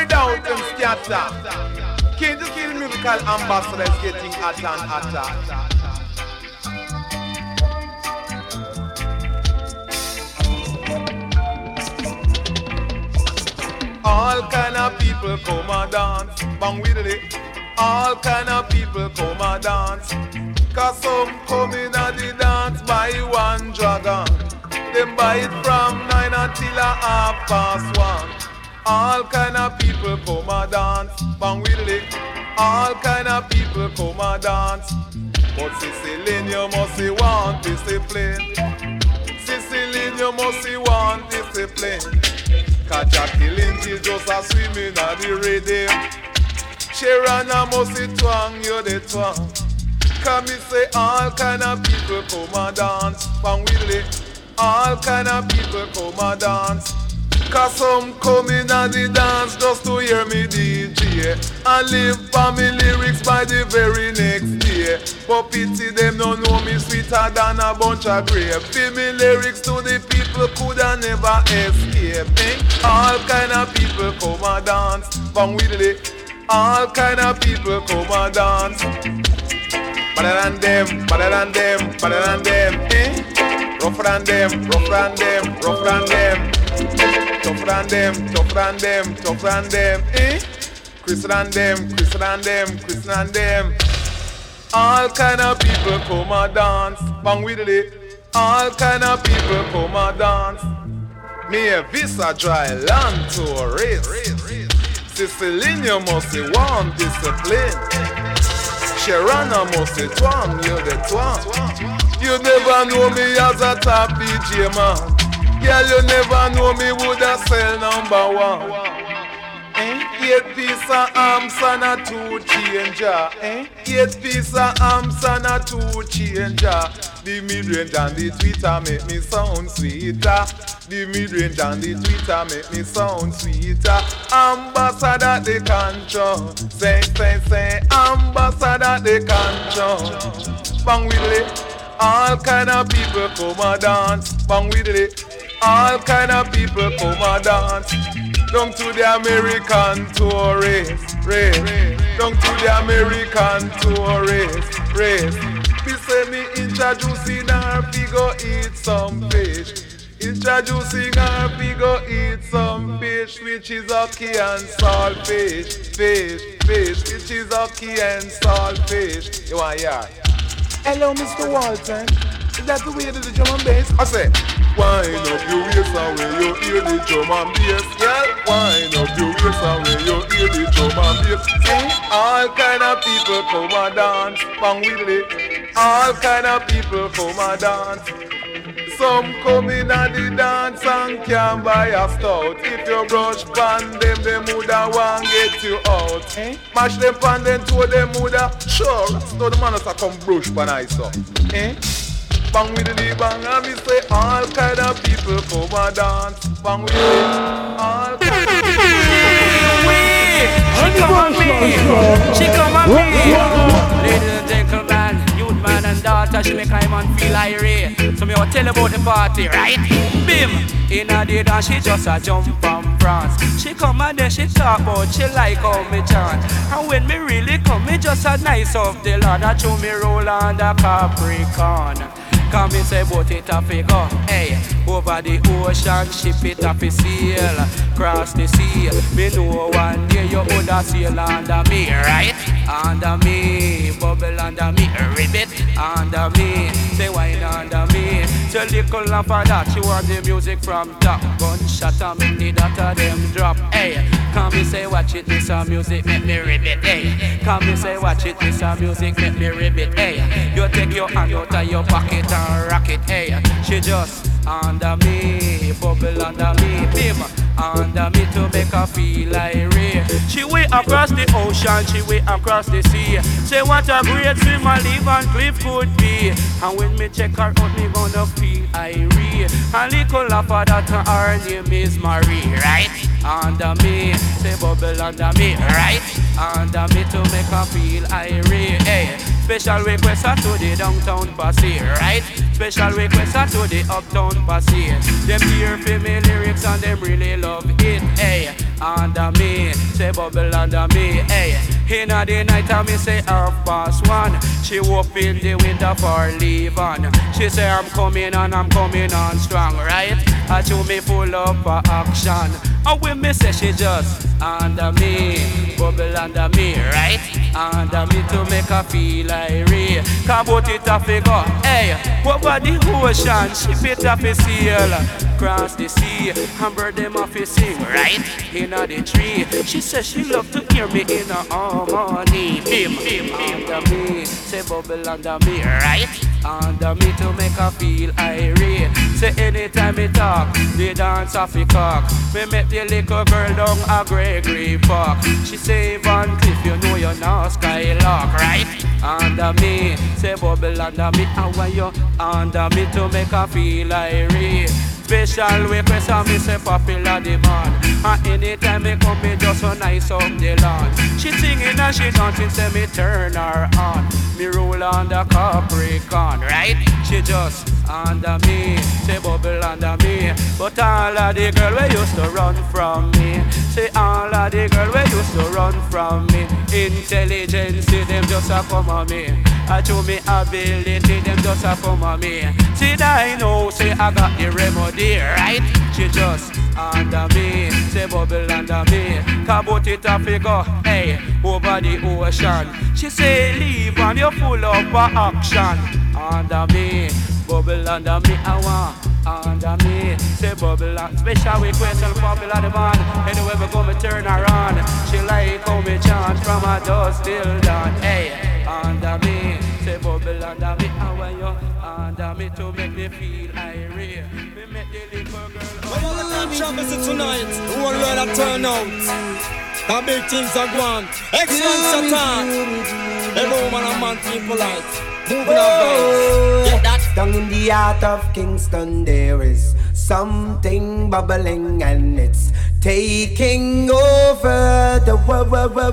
spread out and scatter. Can't you see the musical ambassador is getting hotter and hotter? All kind of people come and dance, bang with it. All kind of people come and dance. Cause some come in at the dance by one dragon. Them buy it from 9 until 1:30. All kind of people come and dance, bang with it. All kind of people come and dance. But Sicilian, you must want discipline. Sicilian, you must want discipline. Cause Jackie Lindsay just a swimming at the rhythm. Sharon a must twang, you the twang. Cause me say all kind of people come and dance, bang with it. All kind of people come and dance. Cause some come in at the dance just to hear me DJ and live for me lyrics by the very next day. But pity them don't know me sweeter than a bunch of grape. Feel me lyrics to the people coulda never escape. All kind of people come and dance, bang with it. All kind of people come and dance. Better than them, better than them, better than them, Rougher than them, rougher than them, rougher than them. Tougher than them, tougher than them, tougher than them, Crisper than them, crisper than them, crisper than them. All kind of people come and dance, bang with it. All kind of people come and dance. Me a visa dry land tourist. Sicilian you must want discipline. Sharana must twang, you the twang. You never know me as a top DJ man. Girl, you never know me woulda sell #1. 8 piece of arms and a 2 changer. 8 piece of arms and a 2 changer. The mid-range and the tweeter make me sound sweeter. The mid-range and the tweeter make me sound sweeter. Ambassador the control. Say, ambassador the control. Bang with it. All kind of people come and dance. Bang with it. All kind of people come and dance. Down to the American tourist race. Down to the American tourist race. Me say me introducing her, we go eat some fish. Introducing her, we go eat some fish, which is ackee and saltfish. Fish, which is ackee and saltfish. You want hear? Hello, Mr. Walton. Is that the way to the drum and bass? I say, wind up your waist and when you hear the drum and bass, girl. Wind up your waist and when you hear the drum and bass. All kind of people come and dance, bang with it. All kind of people come and dance. Some come in at the dance and can buy a stout. If you brush pan them woulda want get you out. Mash them pan them to them woulda. Sure, so the man has to come brush pan I saw. Bang with the bang and me say all kind of people come and dance. Bang with it. All kind of people. She come on me. She come on me. Ladies and gentlemen, youth man and daughter, she make a man feel irate. So me will tell about the party, right? Bim. In a day that she just a jump from France. She come and then she talk about she like how me chant. And when me really come, me just a nice of the Lord that show me roll on the Capricorn. Come me say boat it a fi go, hey. Over the ocean, ship it a fi sail. Cross the sea, me know one day you woulda sail under me, right? Under me, bubble under me, ribbit under me. Say wine under me. Say little lamp for that, she want the music from top. Gunshot and me need that of them drop, hey. Come me say watch it, this a music make me ribbit, hey. Come me say watch it, this a music make me ribbit, hey. You take your hand out of your pocket and rock it, hey. She just under me, bubble under me, bim under me to make her feel irate. She way across the ocean, she way across the sea. Say what a great swimmer Lee Van Cleef could be. And when me check her out, me gonna feel irate. And little laugh at that, her name is Marie, right? Under me, say bubble under me, right? Under me to make her feel irate, hey. Special request to the downtown posse, right? Special request to the uptown posse. Them hear for me lyrics and them really love it, hey. under me, say bubble under me. Hey, inna the night I me say 1:30. She open the window for leave on. She say I'm coming on strong, right? I show me full up for action. And when me say she just under me, bubble under me, right? Under me to make her feel like real. Come out it a figure, hey, over the ocean, ship it off a sail. Cross the sea, and bird them off a sing, right? Inna the tree, she says she love to hear me in her harmony. Bim, under me, say bubble under me, right? Under me to make her feel irate. Say anytime me talk, the dance off a cock. Me met the little girl down a Gregory Park. She say Van Cliff, you know you're not Skylark, right? Under me, say bubble under me. I want you under me to make her feel irate. Special request and me say popular demand. And anytime me come me just so nice up the lawn. She singing and she dancing, say me turn her on. Me roll on the Capricorn, right? She just under me, say bubble under me. But all of the girl we used to run from me. Say all of the girl we used to run from me. Intelligence, them just a come on me. I show me ability, them just a come on me. See I know, say I got the remedy, right? She just under me, say bubble under me. Kabut it a figure, hey, over the ocean. She say leave and you full of action. Under me, bubble under me, I want. Under me, say bubble and special request and popular demand. Anyway we go me turn her on. She like how me chant from a dusk till dawn. Hey, under me, say bubble under me. I want you under me to make me feel irate. We make the little girl. When all the controversy tonight, the whole world a turn out. The big things are gone. Expansion time. Every woman and man people like moving our vibes. Get that. Down in the heart of Kingston there is something bubbling and it's taking over the world.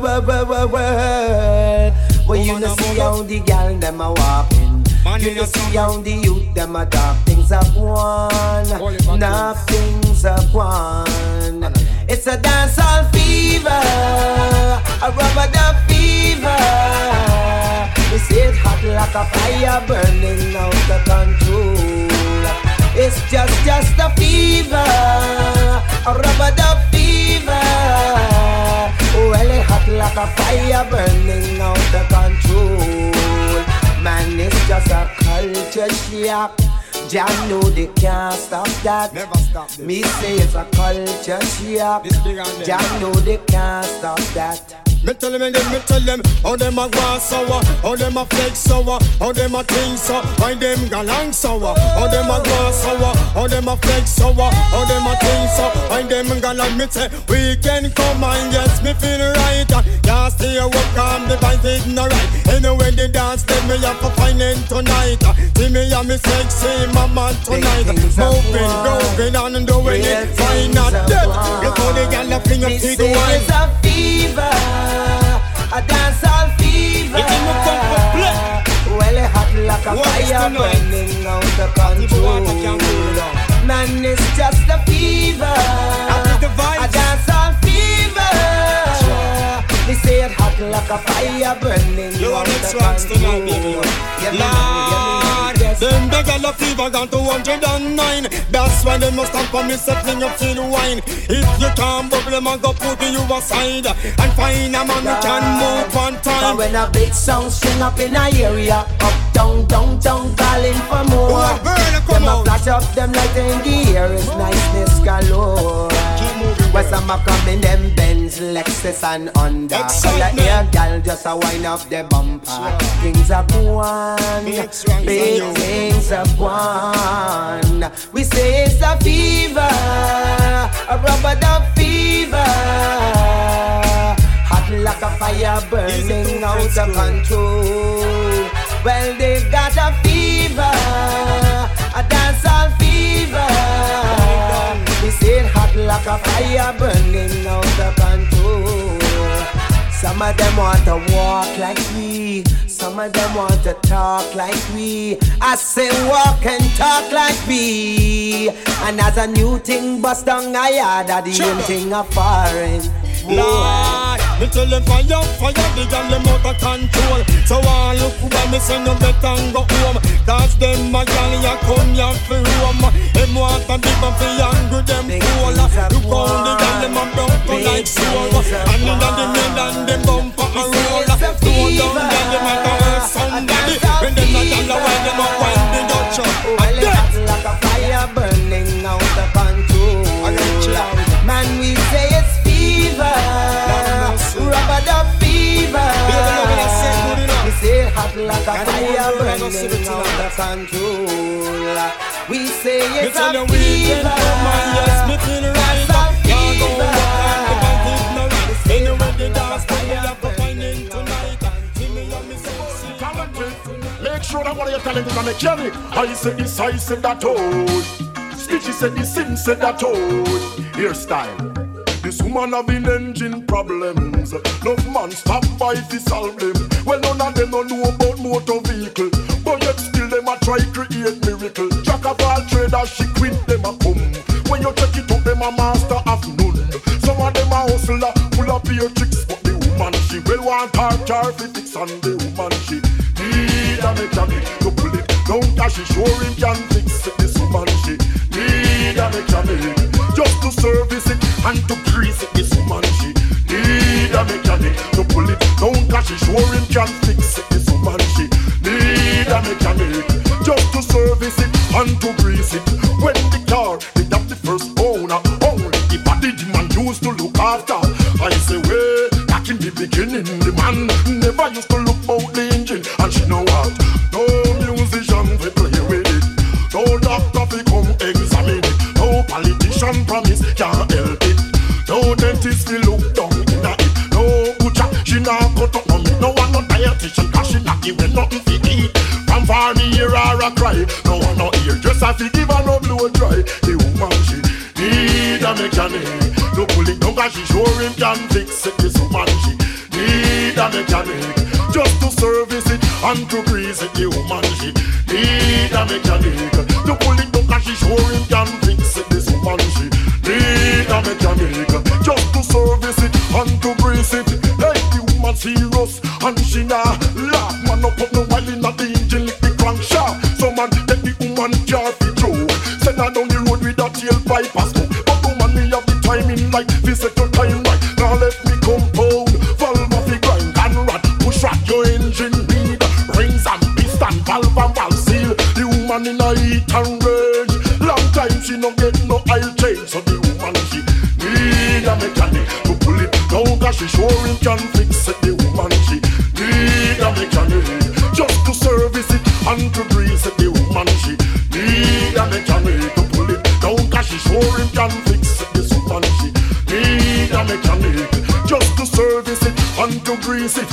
Well, you know see how the gal them a walking. You know see how the youth them a talk. Things are one, nothing's a one. It's a dancehall fever, a rubber dub fever. We see it hot like a fire burning out of control. It's just a fever, a rubber dub fever. Well, it hot like a fire burning out of control. Man, it's just a culture shock. Jah know they can't stop that. Never stop this. Me say it's a culture shock. Jah know they can't stop that. Me tell them, how them a go sour, how them a flex sour, how them a think so, why them galang sour, how them a go sour, how them a flex sour, how them a think so, why them galang. Me say we can come and yes, me feel right. Can't stay up calm, the vibes is not right. Anyway the dance, then me have to find it tonight. See me and me sexy mama tonight. Moving, going on and doing it, why not dead? Before the gal a fling up to the wine. It's a fever, a dancehall fever. Well, it hot like a fire burning out of control. Man, it's just a fever, a dancehall fever. They say it hot like a fire burning out of control. Them beggar love fever gone to 109. That's why they must stop for me settling up to the wine. If you can't bubble them and go put you aside and find a man who can move on time. When a big sound string up in a area, up, down, calling for more. Them a flash up, them light in the air, it's niceness galore. Where some a come in them Benz, Lexus and Honda. Color air gal just a wind up the bumper. Things are one, big things are one. We say it's a fever, a rubber dub fever. Hot like a fire burning out of control. Well, they got a fever, a dancehall fever. We say it hot like a fire burning out of control. Some Some of them want to walk like we. Some of them want to talk like we. I say walk and talk like we. And as a new thing bust down a yard, the same thing a foreign. Lord, me tell them fire, the girl them out of control. So I look when me say no better go home. Cause them a girl ya come ya fi roam. Them want a big man fi angry them cool. Look how the girl them a broke like soul. And in the middle and them bumper a roll. Slow down girl them a go hurt somebody. When them a girl away them a wind the Dutch. And hot like a fire burning out the control. Man we say it's rubber dub fever. We say hot like a fire burning out of control. We say it's a fever. It's a fever. Make sure that what you're telling is on the journey. I said this, I said that, oh. Stitchy said this, Sin said that, oh. Hairstyle. This woman having engine problems. No man stop by to solve them. Well, none of them don't know about motor vehicle, but yet still them a try create miracle. Jack of all traders, she quit them a come. When you check it out, them a master of none. Some of them a hustler, full of pure tricks, but the woman she well want her car fi fix, and the woman she need a mechanic to pull it down, cause she sure him can fix it. This woman she need a mechanic just to service it and to grease it. This woman she need a mechanic to pull it down, cause she sure him can fix it. This woman she need a mechanic just to service it and to grease it. When the car did have the first owner, only the body the man used to look after. I say way back in the beginning, the man never used to look about the engine. And she know what? No musician will play with it, no doctor will come examine it, no politician promise can't help it, no dentist will look down in it, no butcher she not cut up no meat, no one no dietitian cause she not give nothing to eat. From far me hear her a cry, no one no ear just have to give her no blow dry. The woman she need a mechanic to pull it down, cause she sure him can fix it. This woman she need a mechanic just to service it and to grease it. The woman she need a mechanic to pull it down, cause she sure him can fix it. This woman she need a mechanic just to service it and to grease it. Hey, the woman serious and she nah laugh. Man up no while in the engine lick the crankshaft. Some man take the woman car fi joke, send her down the road with a tailpipe a smoke. But woman me have the timing like visit your time right. Now let me compound valve of the grind and rat push rat your engine need rings and piston valve and valve seal. The woman in a heat and range, long time she no get no oil change. So the woman she need a mechanic to pull it down, cause she sure him can fix it. The woman she need a mechanic just to service it and to grease it. The woman she need a mechanic to pull it down, cause she sure him can fix it. This woman she need a mechanic just to service it and to grease it.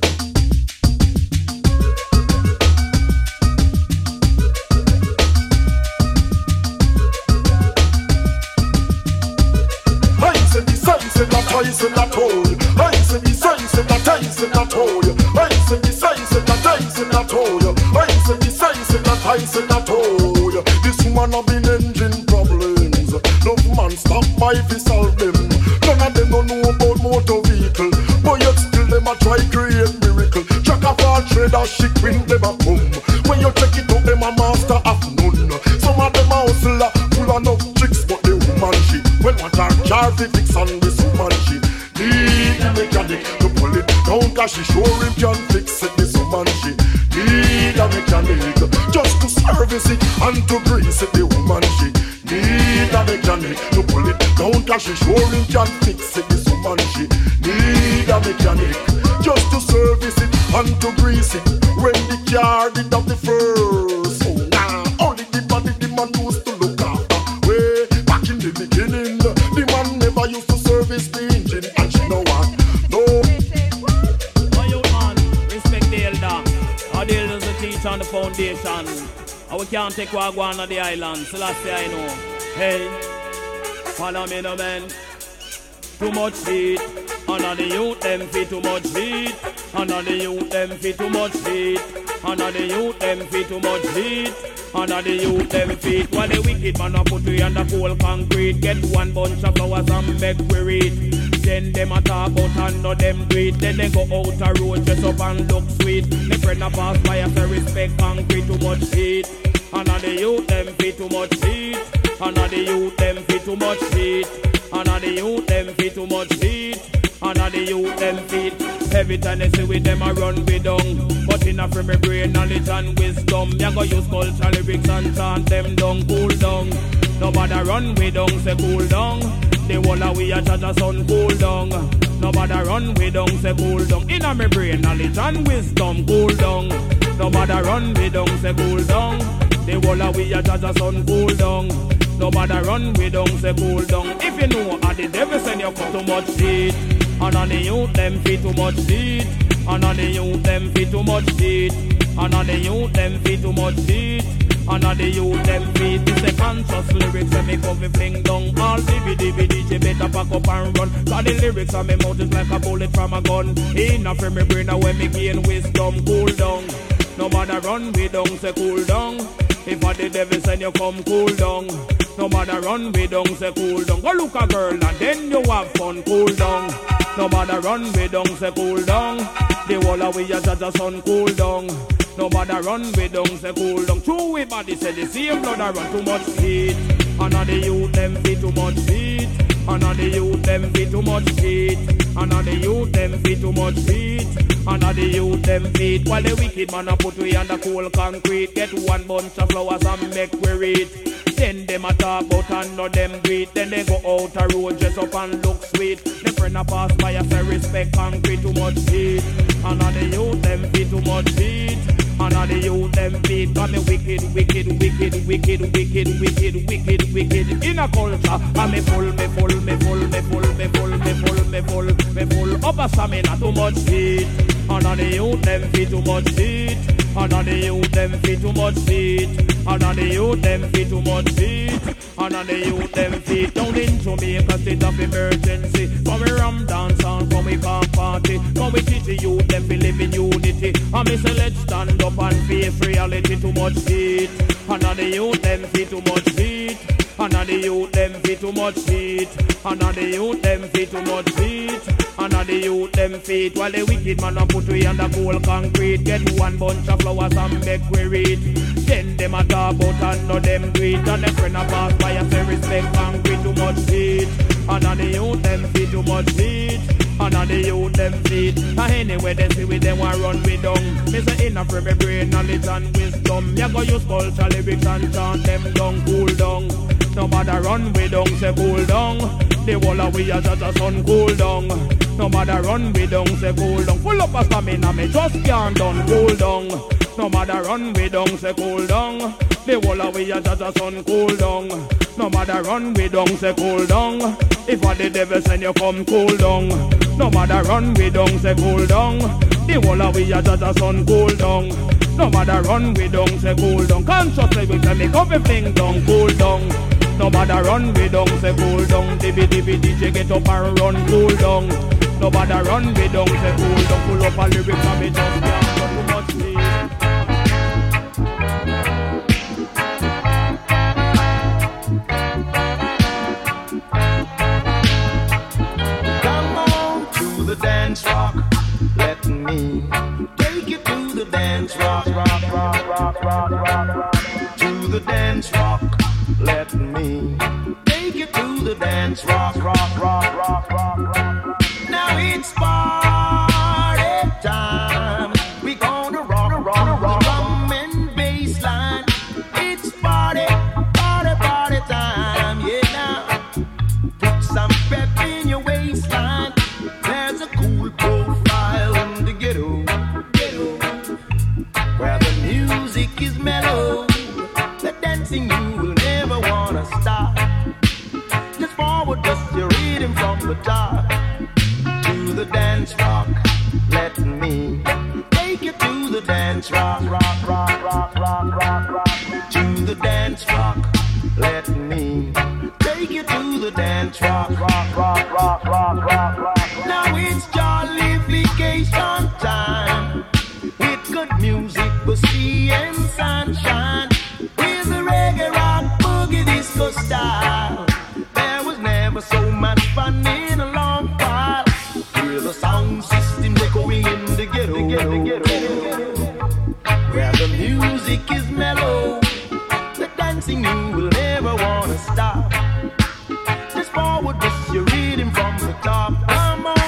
I said that hole. I said this, I said that, I said that hole. I said this, I said that, I said that hole. I said this, I said that, I said that hole. This woman have been engine problems. No man stop by to solve them. None of them don't know about motor vehicle, but yet still them a try create miracle. Jack of all traders, she queen them a come. When you check it out, them a master of none. Some of them a hustler, full of no tricks, but the woman she well want her car to fix, on this woman she need a mechanic to pull it down, cause she sure him can fix it. This woman she need a mechanic just to service it and to grease it. The woman she need a mechanic to pull it down, cause she sure him can fix it. This woman she need a mechanic just to service it and to grease it. When the car did have the first, oh nah, only the body the man used to look after. Way back in the beginning, the man never used to service the engine, and she know what? No. Oh, you man, respect the elder. Our the elders will teach on the foundation. And we can't take what go on the island. So last year I know. Hey, follow me no man. Too much heat. And all the youth them fit too much heat. And all the youth them fit too much heat. And all the youth them fit too much heat. And all the youth them fit. While the wicked man a put we under cold concrete. Get one bunch of flowers and make we read. Then them a talk about and no them do it. Then they go out a road dress up and look sweet. Me friend a pass by a say respect concrete too much heat. And all the youth them fit too much heat. And all the youth them fit too much heat. And all the youth them fit too much heat. And all the youth them fit. Every time they see with them I run with down. But in a free me brain knowledge and wisdom. Me a go use culture lyrics and chant them down, cool down. Nobody run with down, say cool down. The whole of we a judge a sun cool down. Nobody run with down, say cool down. In a me brain knowledge and wisdom, cool down. Nobody run with down, say cool down. The whole of we a judge a sun cool down. Nobody run with down, say cool down. If you know how the devil send you cut too much heat. And on the youth them fit too much heat. And on the youth them fit too much heat. And on the youth them fit too much heat. And on the youth them fit. This a conscious lyrics when me come fling down. All DJ better pack up and run. Cause the lyrics on me mouth is like a bullet from a gun. Enough for me brain when me gain wisdom. Cool down. Nobody run with down, say cool down. If I the devil send you come cool down. Nobody run with down, say cool down. Go look a girl and then you have fun, cool down. Nobody run with down, say cool down. The whole of we a judge a sun, cool down. Nobody run with down, say cool down. True we body say the same blood I run too much heat. And all the youth them fit too much heat. And all the youth them fit too much heat. And all the youth them fit too much heat. And all the youth them fit. While the wicked man a put we under cold concrete. Get one bunch of flowers and make we read. Then them a talk about and no them greet. Then they go out a road dress up and look sweet. The friend a pass by a say respect concrete too much heat. And all the youth them fit too much heat. And all the youth them fit. Cause me wicked in a culture. And me full up a stamina too much heat. And all the youth them fit too much heat. And all the youth them fit too much heat. And all the youth them fit too much heat. And all the youth them fit down in Jamaica state of emergency. Come we ram dance and come we can party. Come we teach the youth them to live in unity. And me say let's stand up and face reality too much heat. And all the youth them fit too much heat. And all the youth them fit too much heat. And all the youth them fit too much heat. And all the youth them fit. While the wicked man a put we under cold concrete. Get one bunch of flowers and make we read. Then them a talk about and no them do it. And the friend a pass by and say respect concrete too much heat. And all the youth them fit too much heat. And all the youth them fit. And anyway they see with them want run with down. Me say enough for me brain knowledge and wisdom. Me a go use culture lyrics and chant them down, cool down. Nobody run with down, say cool down. The whole of we a judge a sun, cool down. Nobody run with down, say cool down. Full up a stamina, me just can't done, cool down. Nobody run with down, say cool down. The whole of we a judge a sun, cool down. Nobody run with down, say cool down. If I the devil send you come cool down. Nobody run with down, say cool down. The whole of we a judge a sun, cool down. Nobody run with down, say cool down. Consciously we can make up a fling down, cool down. Nobody run with down, say cool down. DJ get up and run, cool down. Nobody run with down, say cool down. Pull up a lyrics and me just can't go too much sleep. Come on to the dance rock. Let me take you to the dance rock. To the dance rock. Let me take you to the dance rock. Now it's party time. We gonna rock drum and bass line. It's party time. Yeah, now put some pep in your waistline. There's a cool profile in the ghetto, where the music is mellow. The dancing you will never wanna stop. Just forward, just your rhythm from the top. To the dance rock, let me take you to the dance rock. To the dance rock, let me take you to the dance rock. Now it's jolly vacation time with good music, pussy and sunshine. With the reggae rock boogie disco style, there was never so much fun in a long while. Hear the sound system echoing in the ghetto, where the music is mellow, the dancing you will never wanna stop. Just forward this, you're reading from the top. Come on.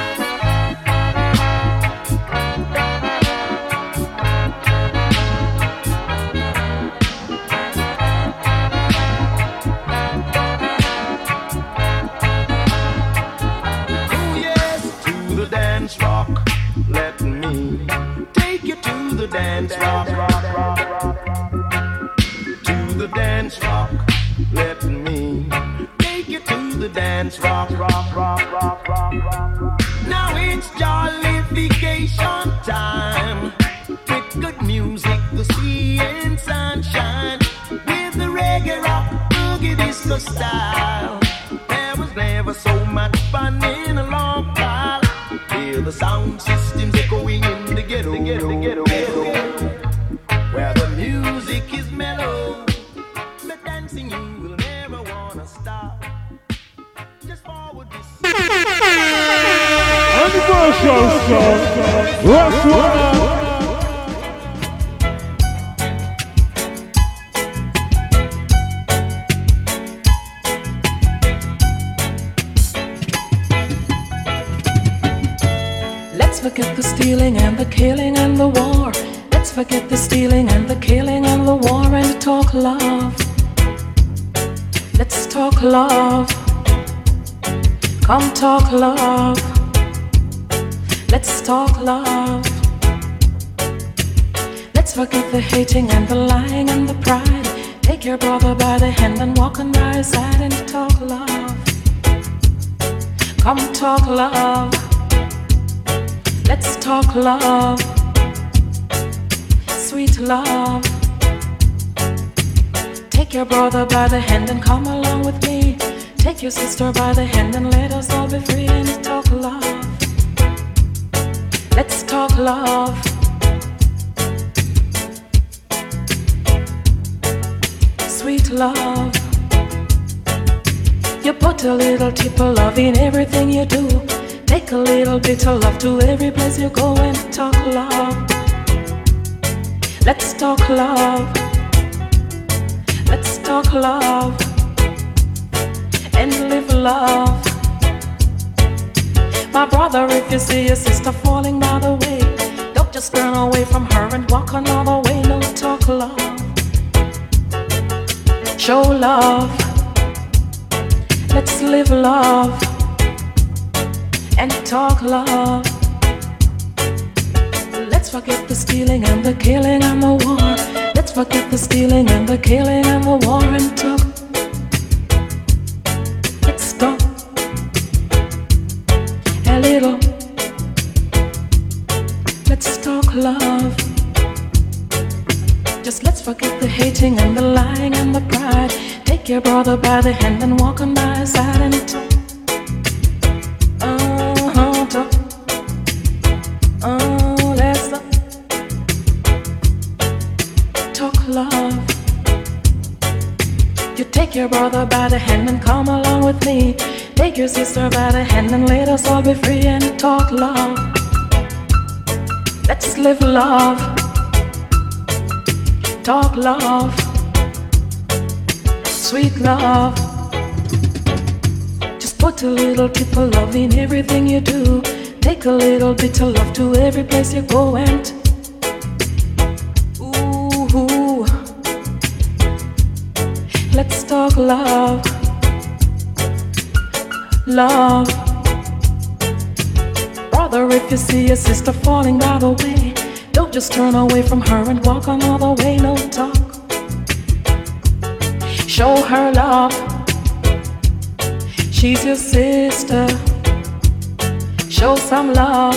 Rock, let me take you to the dance rock. To the dance rock, let me take you to the dance rock. Now it's jolly vacation time with good music, the sea and sunshine. With the reggae rock, boogie disco style, there was never so much fun in a long while. Hear the sound systems echoing in the ghetto, where the music is mellow, the dancing you will never wanna stop. Just forward this. Universal Sound, Rock One. Let's forget the stealing and the killing and the war. Let's forget the stealing and the killing and the war and talk love. Let's talk love. Come talk love. Let's talk love. Let's forget the hating and the lying and the pride. Take your brother by the hand and walk on by his side and talk love. Come talk love. Let's talk love, sweet love. Take your brother by the hand and come along with me. Take your sister by the hand and let us all be free and talk love. Let's talk love. Sweet love. You put a little tip of love in everything you do. Take a little bit of love to every place you go and talk love. Let's talk love. Let's talk love and live love. My brother, if you see your sister falling by the way, don't just turn away from her and walk another way. No, talk love. Show love. Let's live love and talk love. Let's forget the stealing and the killing and the war. Let's forget the stealing and the killing and the war and talk. Let's talk a little. Let's talk love. Just let's forget the hating and the lying and the pride. Take your brother by the hand and walk on by his side and talk. Love. You take your brother by the hand and come along with me. Take your sister by the hand and let us all be free and talk love. Let's live love. Talk love. Sweet love. Just put a little tip of love in everything you do. Take a little bit of love to every place you go and let's talk love, love. Brother, if you see your sister falling by the way, don't just turn away from her and walk another way. No, talk. Show her love. She's your sister. Show some love.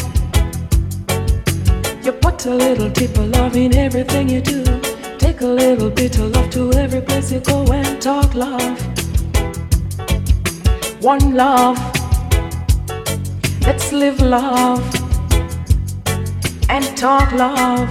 You put a little tip of love in everything you do. Take a little bit of love to every place you go and talk love. One love. Let's live love and talk love.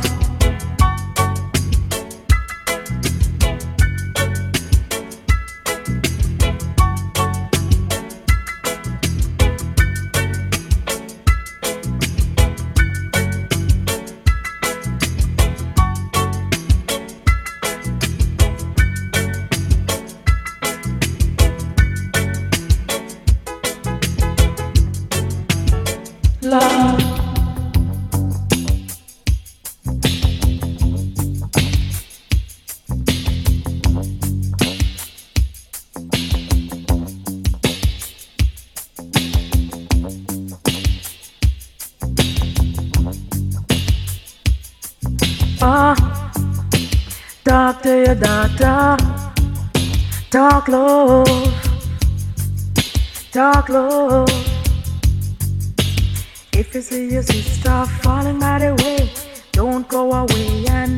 Love. Talk to your doctor. Talk love. Talk love. If you see your sister falling by the way, don't go away and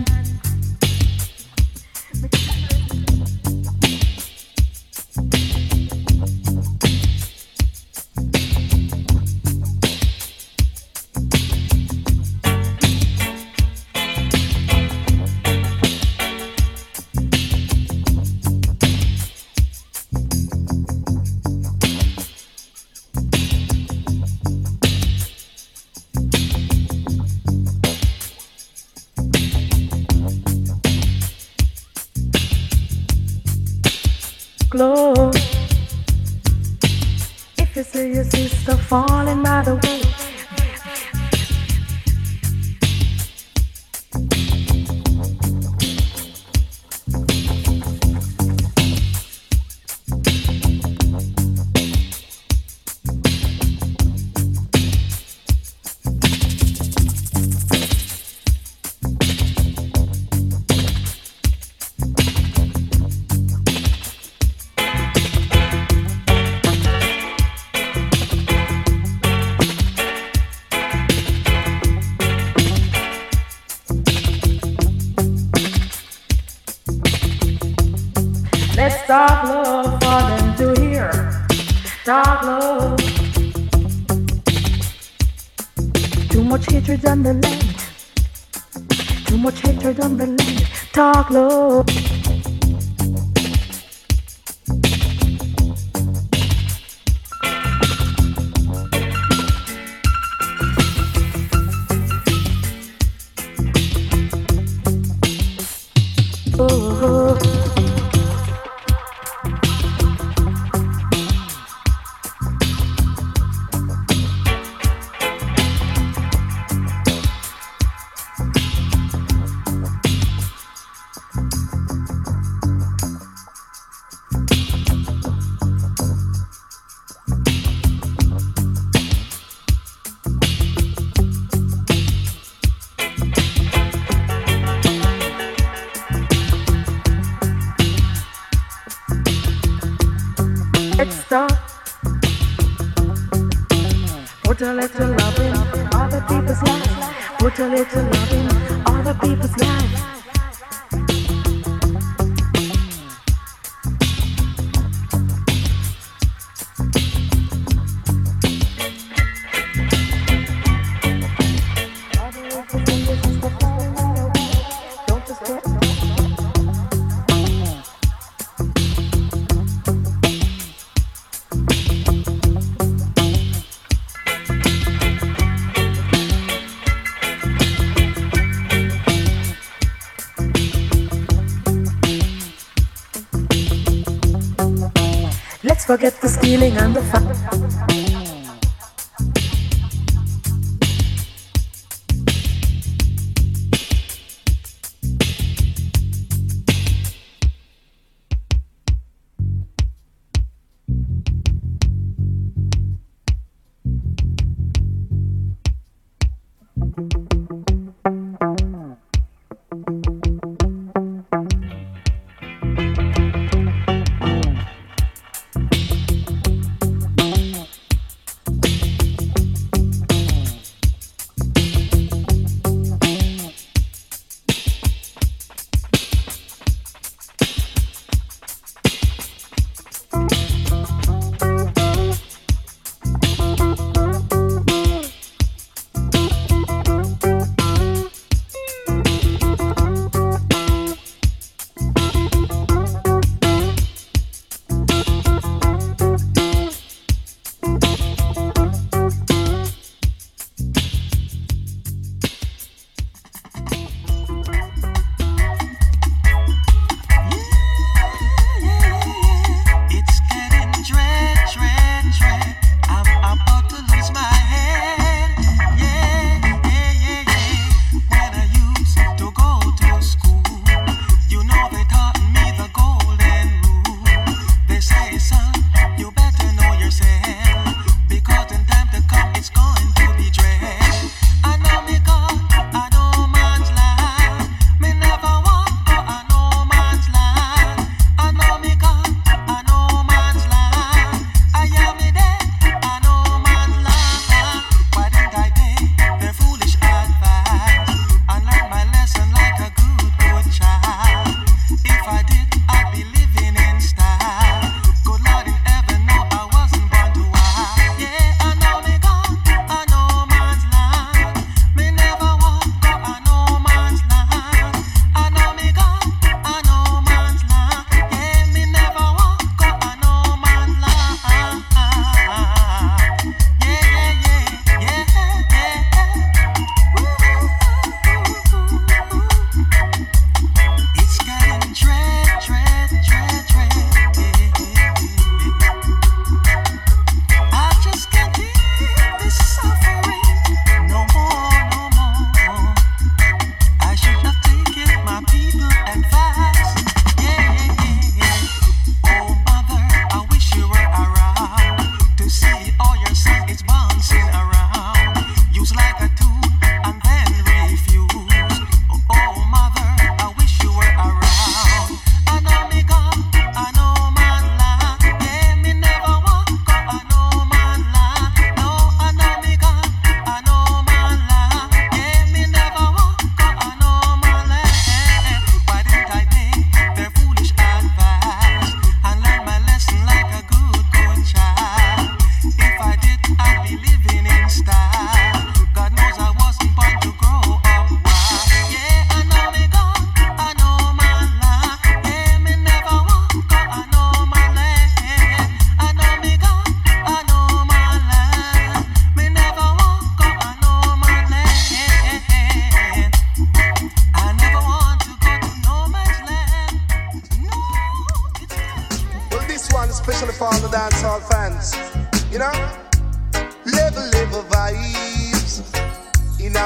close. If you see your sister falling by the way, let's talk love for them to hear. Talk love. Too much hatred on the land. Too much hatred on the land. Talk love. Oh. Let's stop. Put a little love in other people's lives. Put a little love in other people's lives. Let's forget the stealing and the fun.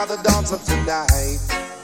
another dance of tonight.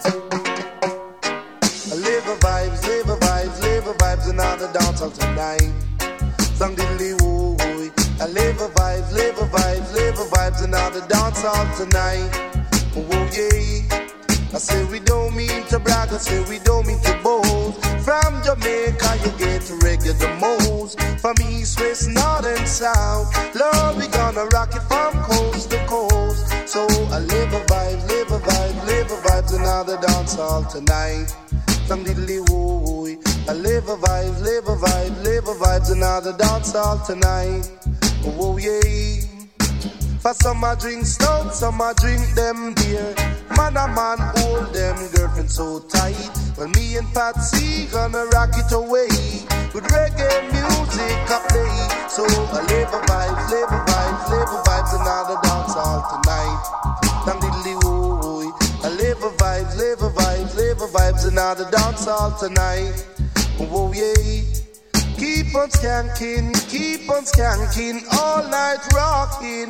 Live a vibes, live a vibes, live a vibes, another dance of tonight. Song diddly woo. I live a vibes, live a vibes, live a vibes, another dance all tonight. Oh yeah. I say we don't mean to brag, I say we don't mean to boast. From Jamaica you get reggae the most. From east, west, north and south, Lord we gonna rock it from coast to coast. So I live a vibes, live a vibes, live a vibes, another dance all tonight. Some diddly woo. I live a vibes, live a vibes, live a vibes, another dance all tonight. Oh yeah. For some I drink stout, some I drink them beer. Man a man hold them girlfriend so tight. Well me and Patsy gonna rock it away with reggae music I play. So I live a vibes, live a vibes, live a vibes, another dance all tonight. Dum diddly woo. I live a vibes, live a vibes, live a vibes, another dance all tonight. Oh yeah. Keep on skanking, all night rocking.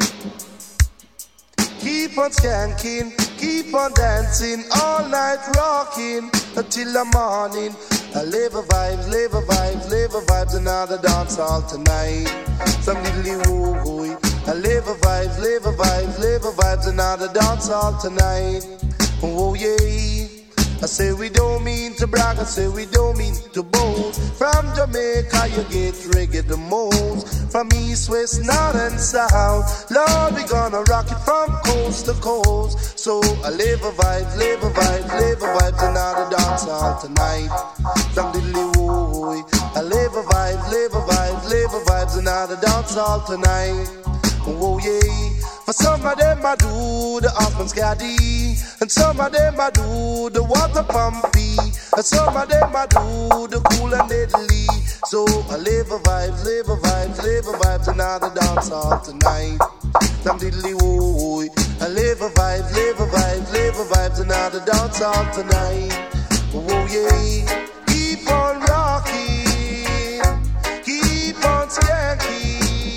Keep on skanking, keep on dancing, all night rocking until the morning. I live a vibes, live a vibes, live a vibes, another dance all tonight. Some diddly woo. I live a vibes, live a vibes, live a vibes, another dance all tonight. Oh yeah. I say we don't mean to brag, I say we don't mean to boast. From Jamaica you get reggae the most. From east, west, north and south, Lord we gonna rock it from coast to coast. So I live a vibes, live a vibes, live a vibes, another dance all tonight. Some diddly woo. I live a vibes, live a vibes, live a vibes, another dance all tonight. Oh yeah. For some of them I do the Osman Scaddy, and some of them I do the water pumpy, and some of them I do the cool and deadly. So I live a vibes, live a vibes, live a vibes, another dance all tonight. Some diddly woo. I live a vibes, live a vibes, live a vibes, another dance all tonight. Oh yeah. Keep on rocking, keep on skanking.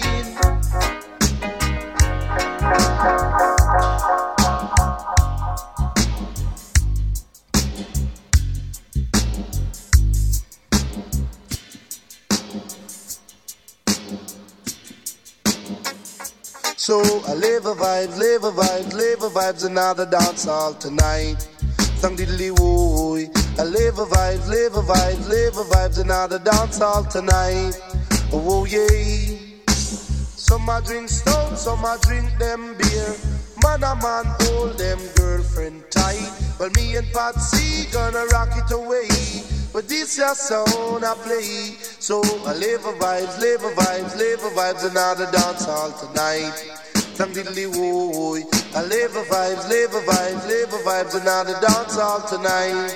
So I live a vibes, live a vibes, live a vibes, another dance all tonight. Some diddly woo. I live a vibes, live a vibes, live a vibes, another dance all tonight. Oh yeah. Some I drink stout, some I drink them beer. Man a man hold them girlfriend tight. Well me and Patsy gonna rock it away. But this your sound I play. So I live a vibes, live a vibes, live a vibes, another dance all tonight. Some diddly woo. I live a vibes, live a vibes, live a vibes, another dance all tonight.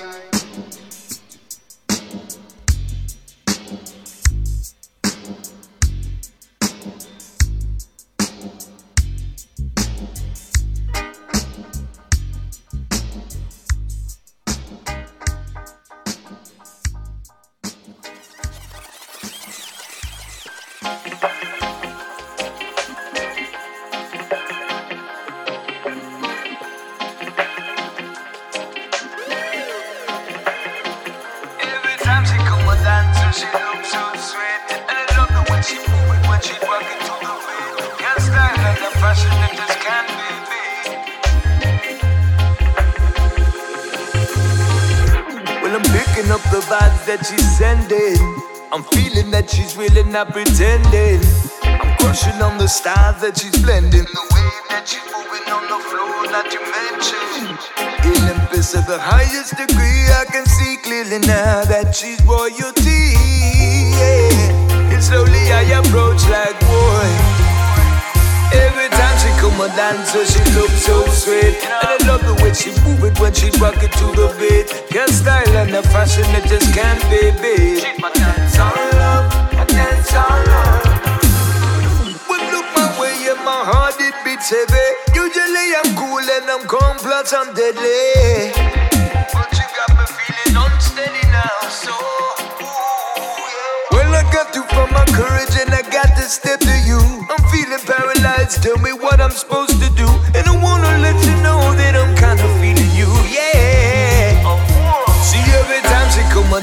That she's sending, I'm feeling that she's really not pretending. I'm crushing on the stars that she's blending, the way that she's moving on the floor that you mentioned. In Olympus at the highest degree, I can see clearly now that she's royalty. Yeah. And slowly I approach like boy. Every time she come and dance, she looks so sweet. And I love the way she move it when she rock it to the beat. Her style and her fashion, it just can't be beat. She's my dance all love, my dance all love. When look my way and my heart it beats heavy. Usually I'm cool and I'm calm, plus I'm deadly. But you got me feeling unsteady now, so well, I got to find my courage and I got to step to you. I'm feeling paralyzed, tell me what I'm supposed to do. And I wanna let you know that I'm kind of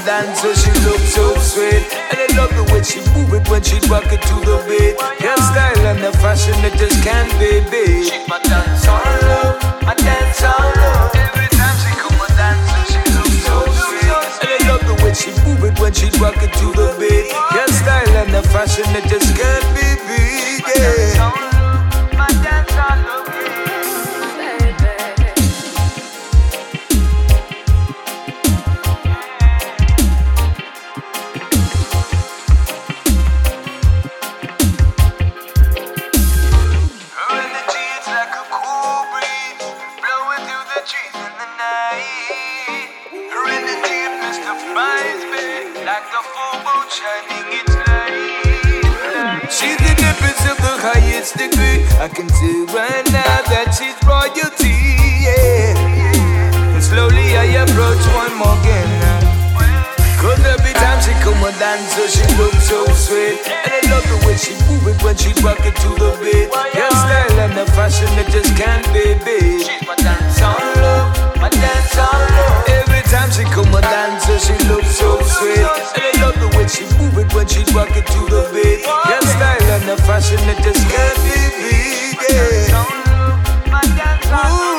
dance, so she looks so sweet. And I love the way she move it when she rock it to the beat. Her style and her fashion, it just can't be beat. She's my dance all love, my dance all love. Every time she come and dance, so she looks so sweet. And I love the way she move it when she rock it to the beat. Her style and her fashion, it just can't be beat. Yeah. My dance all love. She's the difference of the highest degree. I can see right now that she's royalty, yeah. And slowly I approach one more again. Cause every time she come and dance, so she looks so sweet. And I love the way she move it when she rock it to the beat. Her style and her fashion, it just can't be beat. She's my dance on love, my dance on love. Every time she come and dance, so she looks so sweet. And I love the way she move it when she rock it to the beat. Her style and her fashion, it just can't be beat. Yeah. Ooh.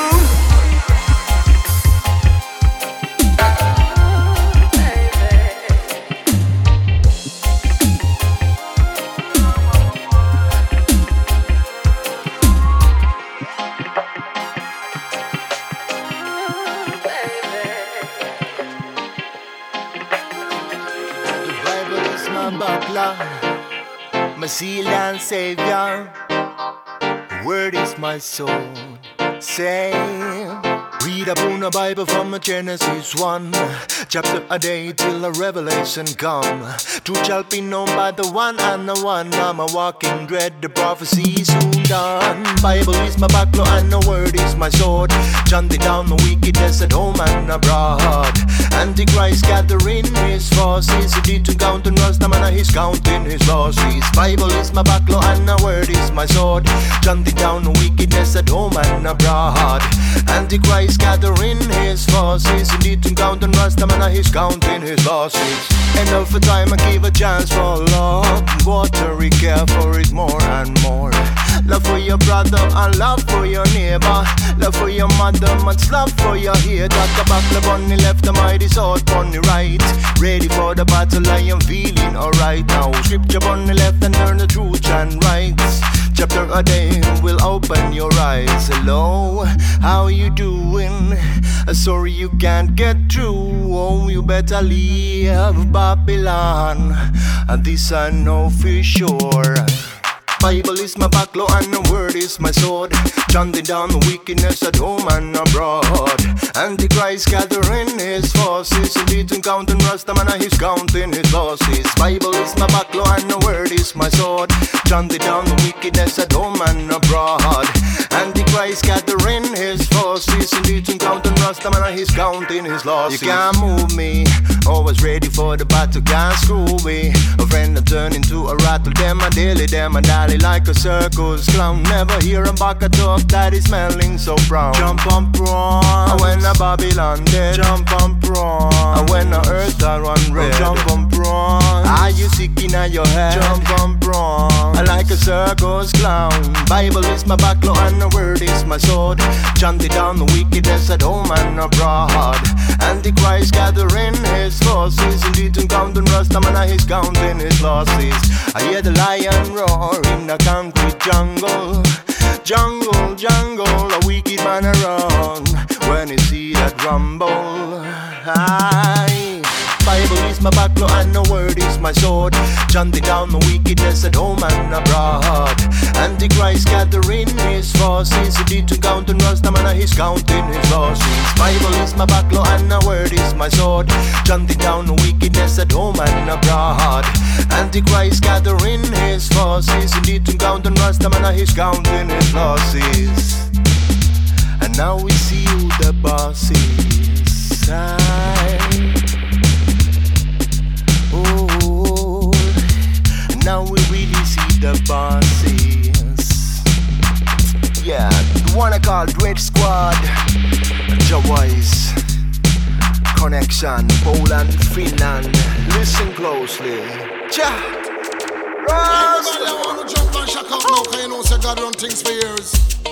My seal and savior, word is my soul. Say, read upon the Bible from Genesis 1, chapter a day till a revelation come. Truth shall be known by the one and the one. I'm a walking dread, the prophecy soon done. Bible is my backlog and the word is my sword. Chanting down the wickedness at home and abroad. Antichrist gathering his forces. He did to count and Rastaman, he's counting his losses. Bible is my backlog and the word is my sword. Chanting down the wickedness at home and abroad. Antichrist gathering his forces. He did to count and Rastaman, he's counting his losses. And all for time I give a chance for love. Watery care for it more and more. Love for your brother and love for your neighbor. Love for your mother, much love for your hair. Got the buckler on the left, the mighty sword on the right. Ready for the battle, I am feeling alright now. Scripture on the left and learn the truth and rights. Chapter a day will open your eyes. Hello, how you doing? Sorry you can't get through. Oh, you better leave Babylon. And this I know for sure. Bible is my backlog and the word is my sword. Chanting down the wickedness at home and abroad. Antichrist gathering his forces. Indeed to count and Rastaman, he's counting his losses. Bible is my backlog and the word is my sword. Chanting down the wickedness at home and abroad. Antichrist gathering his forces. Indeed to count and Rastaman, he's counting his losses. You can't move me, always ready for the battle, can't screw me. A friend that turn into a rattle, them a daily, them a dally like a circus clown. Never hear a baka talk that is smelling so brown. Jump on prawn, when a Babylon dead. Jump on prawn, when the earth are run red. Jump on prawn, are you sick in your head? Jump on prawn, like a circus clown. Bible is my backlog and the word is my sword. Chanting down the wickedness at home and abroad. Antichrist gathering his forces. Indeed to count and Rastaman, he's counting his losses. I hear the lion roar in the concrete jungle. Jungle, jungle, a wicked man around. When you see that rumble, aye. Bible is my backlog and the word is my sword. Chanting down the wickedness at home and abroad. Antichrist gathering his forces. He did to count and Rastaman, he's counting his losses. Bible is my backlog and the word is my sword. Chanting down the wickedness at home and abroad. Antichrist gathering his forces. He did to count and Rastaman, he's counting his losses. And now we see who the boss is. Oh, now we really see the bosses. Yeah, the one I call Dread Squad. Jawise, connection, Poland, Finland. Listen closely. Cha. Everybody I want to jump and shock up now, cause you know say God run things for years.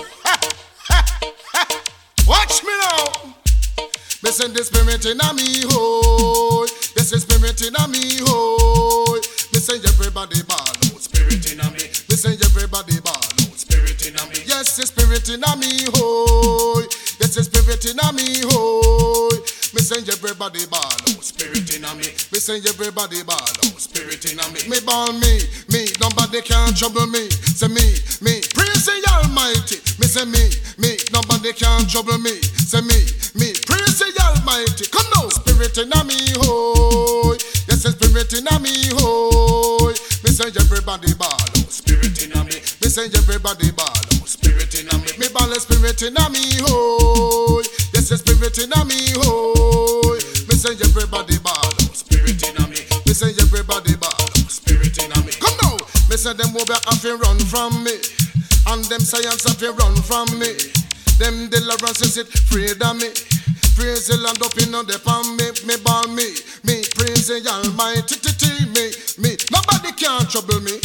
Watch me now. Me send the spirit in a me hoy. Yes, the spirit in a me hoy. Me send everybody ball out. Spirit in a me. Me send everybody ball out. Spirit in a me. Yes, the spirit in a me hoy. Yes, the spirit in a me hoy. Me send everybody ball out. Spirit in a me. Me send everybody ball out. Spirit in a me. Me ball me. Nobody can trouble me. Say me. Praise the Almighty. Me say me. Nobody can trouble me. Say me. Praise the Almighty. Come now. Spirit in a me hoy. Yes, the spirit in a me hoy. Me say everybody ball out. Spirit in a me. Me say everybody ball out. Spirit in a me. Me ball the spirit in a me hoy. Yes, the spirit in a me hoy. Me say everybody ball out. Spirit in a me. Me say everybody ball out. Spirit in a me. Come now. Me say them over have to run from me, and them science have to run from me. Them deliverance is it afraid of me. Praise the land up in the palm me ball me. Praise the Almighty me. Nobody can trouble me.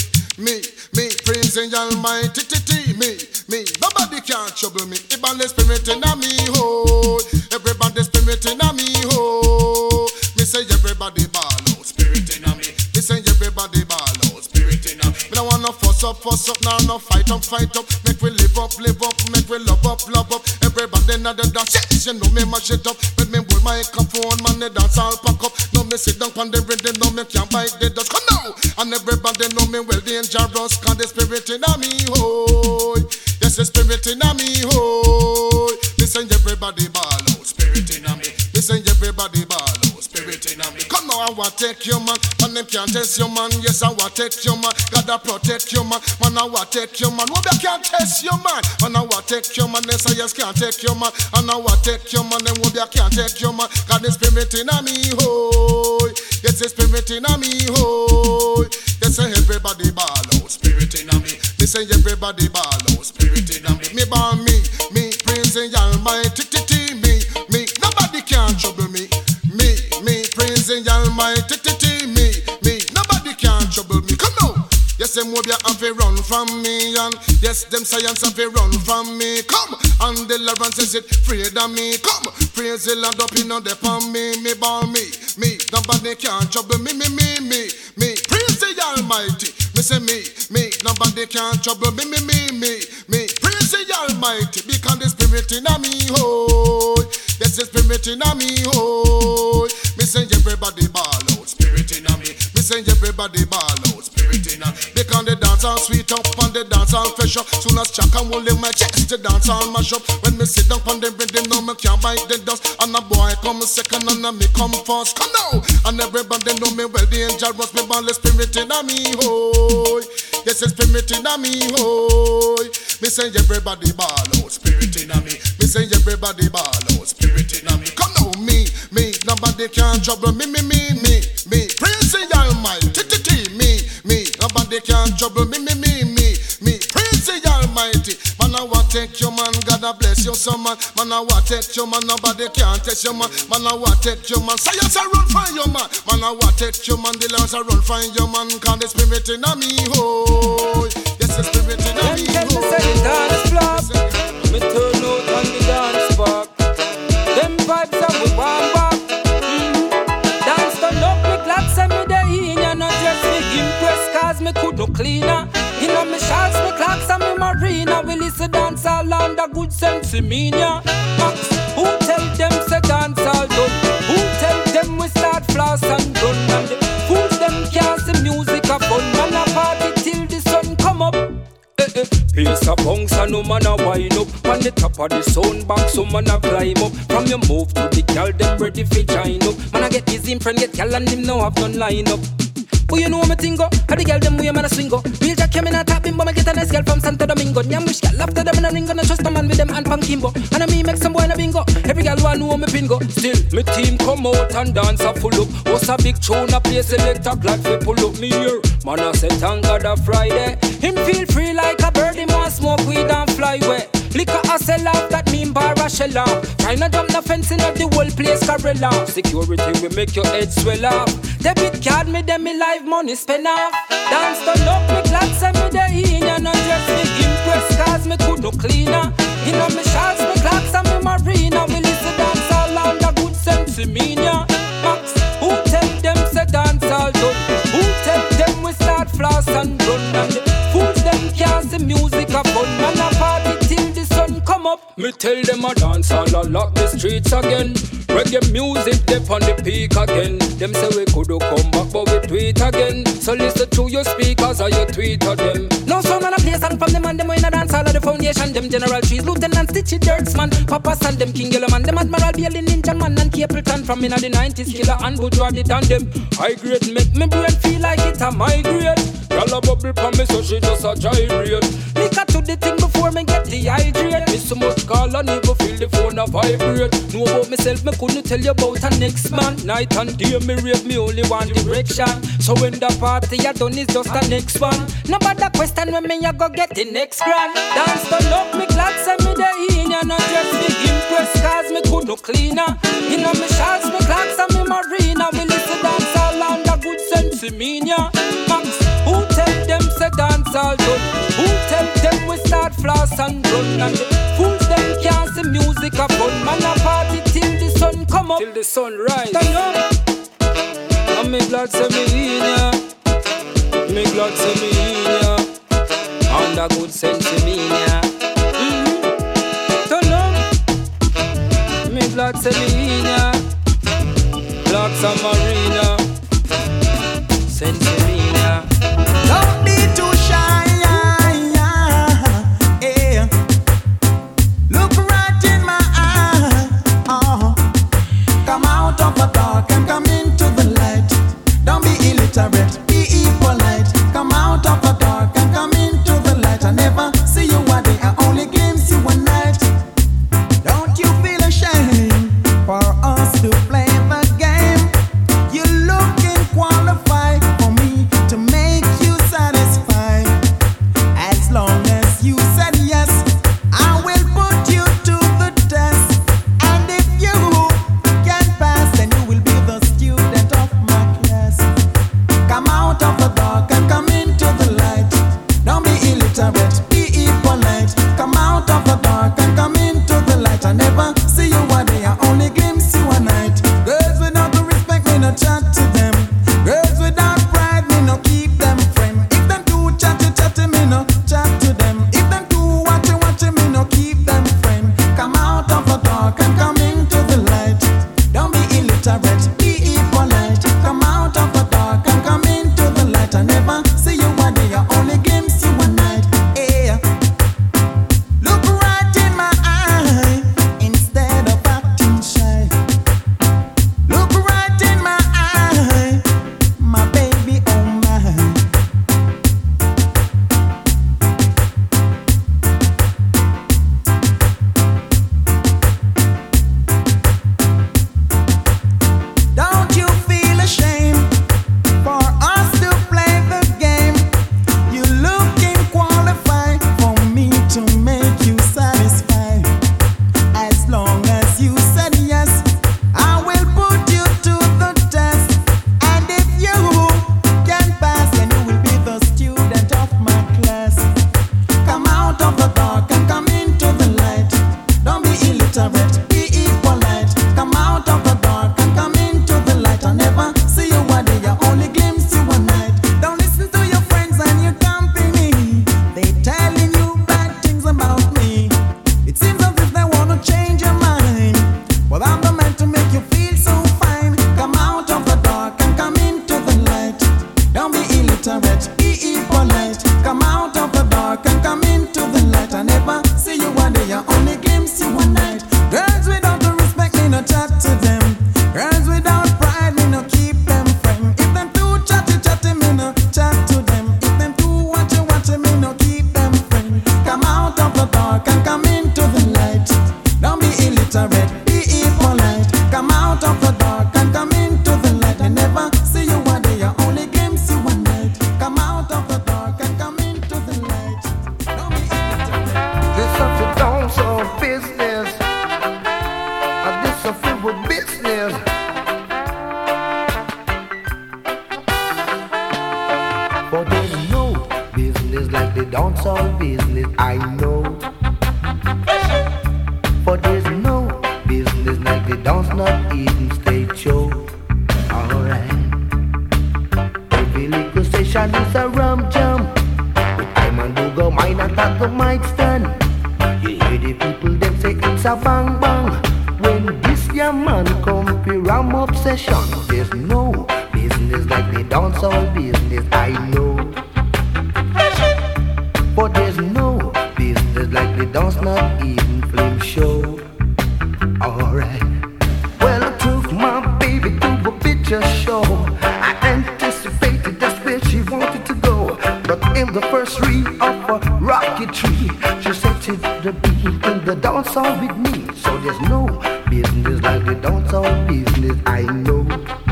Praise the Almighty me. Nobody can trouble me. Everybody spirit in a me ho. Everybody spirit in a me ho. Me say everybody ball out. Spirit in a me. Me say everybody ball out. Spirit in a me. Me don't wanna fuss up, no fight up. Make we live up, make we love up. Everybody in the dance, yes, you know me mash it up. When me hold my microphone, man, the dance all pack up. No me sit down on the rhythm, no me can't bite the dust. Come now, and everybody know me well dangerous. Cause the spirit in a me hoy. Yes, the spirit in a me hoy. Listen, everybody ball out. Spirit in a me. Listen, everybody ball out. Spirit in a me. Come now, I want take you man. Man, them can't test you man. Yes, I want take you man. Gotta protect you man. Man, I want take you man. Nobody can't test you man. Man, I want take you man. Yes, I just can't take you man. And I want take you man. Then nobody can't take you man. Cause the spirit in a me hoy. Yes, the spirit in a me hoy. Yes, everybody ball out. Spirit in a me. Listen, everybody ball out. Spirit in a me. Me ball me. Praise the Almighty me. Nobody can trouble me. Me praise the Almighty me. Nobody can trouble me. Come now. Yes, them will be have to run from me, and yes, them science have to run from me. Come, and the deliverance is it afraid of me. Come, praise the Lord up in the palm me ball me. Nobody can trouble me. Praise the Almighty. Me say me. Nobody can trouble me. Praise the Almighty, because the spirit in a me hoy. Yes, the spirit in a me hoy. Me say everybody ball out. Spirit in a me. Me say everybody ball out. Spirit in a me. Because the dance all sweet up and the dance all fresh up. Soon as Chaka will in my chest, the dance all mash up. When me sit down on the rhythm, no me can't bite the dust. And a boy come second and a me come first. Come now, and everybody know me well dangerous. Me ball the spirit in a me hoy. Yes, the spirit in a me hoy. Me say everybody ball out. Spirit in a me. Me say everybody ball out. Spirit in a me. Come now, me. Nobody can trouble me. Praise the Almighty me. Nobody can trouble me. Praise the Almighty. Man, I want take you man. God bless you so man. Man, I want take you man. Nobody can test you man. Man, I want take you man. Science I run for you man. Man, I want take you man. The Lord I run for you man. Cause the spirit in a me ho. Yes, the spirit in a me ho. Me say the dance flop. Me turn out on the dance park. Them vibes are we warm back. Dance turn up me glad send me the in. You not just me impress cause me could no cleaner. You know me shots, me clocks and me marina. We listen dance all under good sense in me ya. Who tell them say dance all done? Who tell them we start floss and run? And the fools them can't see music a fun. Man a party till the sun come up. Pace a bounce and no man a wind up. On the top of the sound box, some man a climb up. From your move to the girl, them ready fi join up. Man a get busy, friend get girl and him now have done line up. Who you know me thing go? How the girl them way man a swing go? Real Jack came in a tapping, but me get a nice girl from Santo Domingo. Nyambush girl after them in a ring, gonna trust a man with them and pan Kimbo. And a me make some boy in a bingo. Every girl want know me bingo. Still, me team come out and dance a full up. What's a big tune a play select a glad fi pull up me here. Man a say thank God a Friday. Him feel free like a bird, him want smoke weed and fly away. Liquor a sell out that me jump or a shell off. Try not jump the fence in the whole place Carella. Security will make your head swell up. Debit card me them me live money spend off. Dance turn up me glad send me the in and not just me impress cause me could no cleaner. You know me shots me clocks and me marina. We listen dance all on the good sense me ya. Max, who tell them say dance all done? Who tell them we start floss and run? And the fools them can't see music a fun. Man a party till the sun come up. Me tell them a dance all a lock the streets again. Reggae music dip on the peak again. Them say we coulda come back but we tweet again. So listen to your speakers or you tweet at them. No sound man a play song from them and them in a dance all of the foundation. Them General Trees, Lieutenant Stitchy, Dirts man, Papa San, them King Yellow man, them Admiral Bailey, Ninja man and Capleton from in the 90s. Killer and Bourgeois did on them. High grade make me brain feel like it a migrate. Y'all a bubble from me so she just a gyrate. Liquor to the thing before me get dehydrate. Me so much call and even feel the phone a vibrate. Know about myself me couldn't tell you about a next man. Night and day me rave me only one direction. So when the party I done is just the next one. Nobody question when me I go get the next grand. Dance turn up me glad send me the in and not just me impress cause me could no cleaner. You know me shots me clocks and me marina. We listen dance all on the good sense me ya. Max, who tell them say dance all done? Who tell them we start floss and run? And the fools them can't see music a fun. Man a party till the sun come up. Till the sun rise. Turn up. And me glad say me in ya. Me glad say me in ya. And the good sense me in ya. Turn up. Me glad say me in ya. Blacks and marina. Sense me in ya. Don't be too shy, yeah. Look right in my eye. Come out of the dark and come into the light. Don't be illiterate, be polite. Come out of the dark and come into the light. I never see you a day, I only glimpse you a night. Don't you feel ashamed for us to play the game? You looking qualified for me to make you satisfied. As long as you said yes, I will put you to the test. And if you can pass, then you will be the student of my class. Come out of the dark and come into the light. Don't be illiterate, be polite. Come out of the dark and come into the light. I never see you a day, I only glimpse you a night. Girls without the respect, me no chat to them. Girls without pride, me no keep them friend. If them too chatty, me no chat to them. If them too watchy, me no keep them friend. Come out of the dark and come into the light. Don't be illiterate, be polite. Come out of the dark and come into the light. I never see you a day, I only glimpse you a night. Yeah. Look right in my eye instead of acting shy. Look right in my eye, my baby, oh my. Don't you feel ashamed for us to play the game? You looking qualified for me to make you satisfied. As long as you said yes, I will put you to the test. And if you can pass, then you will be the student of my class. Come out of the dark and come into the light. Don't be illiterate, be polite. Come out of the dark and come into the light. I never see you a day, I only glimpse you a night. Don't listen to your friends and your company. They telling you bad things about me. It seems as if they wanna change your mind. Well, I'm the man to make you feel so fine. Come out of the dark and come into the light. Don't be illiterate, be polite. Come out of the dark and come into the light. I never see you a day, I only glimpse you a night. Girls without the respect, me no chat to them. Girls without pride, me no keep them friend. If them too chatty, me no chat to them. If them too watchy, me no keep them friend. Come out of the dark and come into the light. Don't be illiterate, be polite. Come out of the dark and come into the light. I never see you a day, I only glimpse you a night. Come out of the dark and come into the light. Don't be illiterate. This up to dance of business. not even stage show. Alright. Every little session is a rum jump. With time and do go mine and that the mic stand. You hear the people them say it's a bang bang. When this young man come to ram obsession, there's no business like the dancehall business, I know. But there's no business like the dance, not even flame show. Alright. Well, I took my baby to a picture show. I anticipated that's where she wanted to go. But in the first reel of a rocketry, she set it the beat in the dancehall with me. So there's no business like the dancehall business, I know.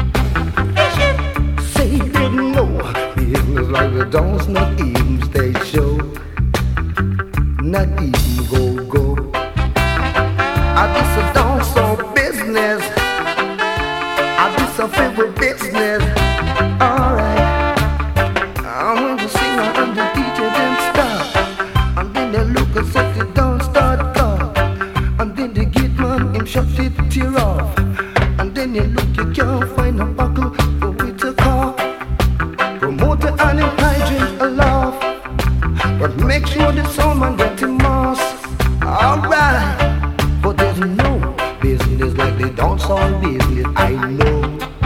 Say there's no business like the dance, not even stage show. Not even go-go. I just a dancehall business. I just a favorite business. Alright. I'm when the singer and the DJ then start. And then they look and say they don't start talk. And then they get man him shut it tear off. And then you look, you can't find a buckle for it to call. Promoter and him hydrant a laugh. But make sure the soundman get him mass. Alright. But there's no business like the dancehall business, I know.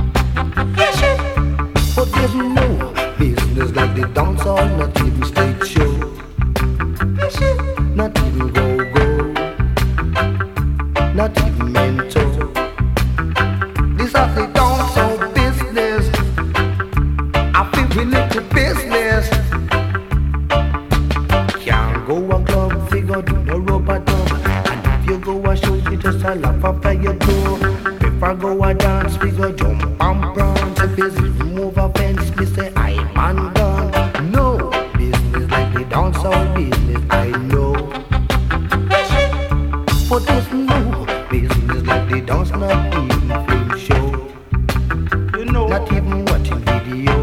But there's no business like the dancehall, not even stage show. Not even go-go. Not even mental. This is the dancehall business. I feel we need to business. Can't go a club, figure do no rubber dub. And if you go a show, you just a laugh after you do. If I go a dance, we go jump and prance. If it's move a fence, we say I'm undone. No business like the dancehall business, I know. But there's no business like the dance, not even film show. You know, not even watching video.